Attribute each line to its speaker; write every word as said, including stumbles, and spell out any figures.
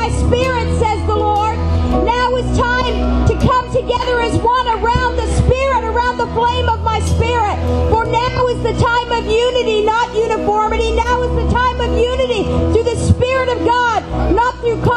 Speaker 1: my spirit, says the Lord. Now is time to come together as one around the Spirit, around the flame of my Spirit. For now is the time of unity, not uniformity. Now is the time of unity through the Spirit of God, not through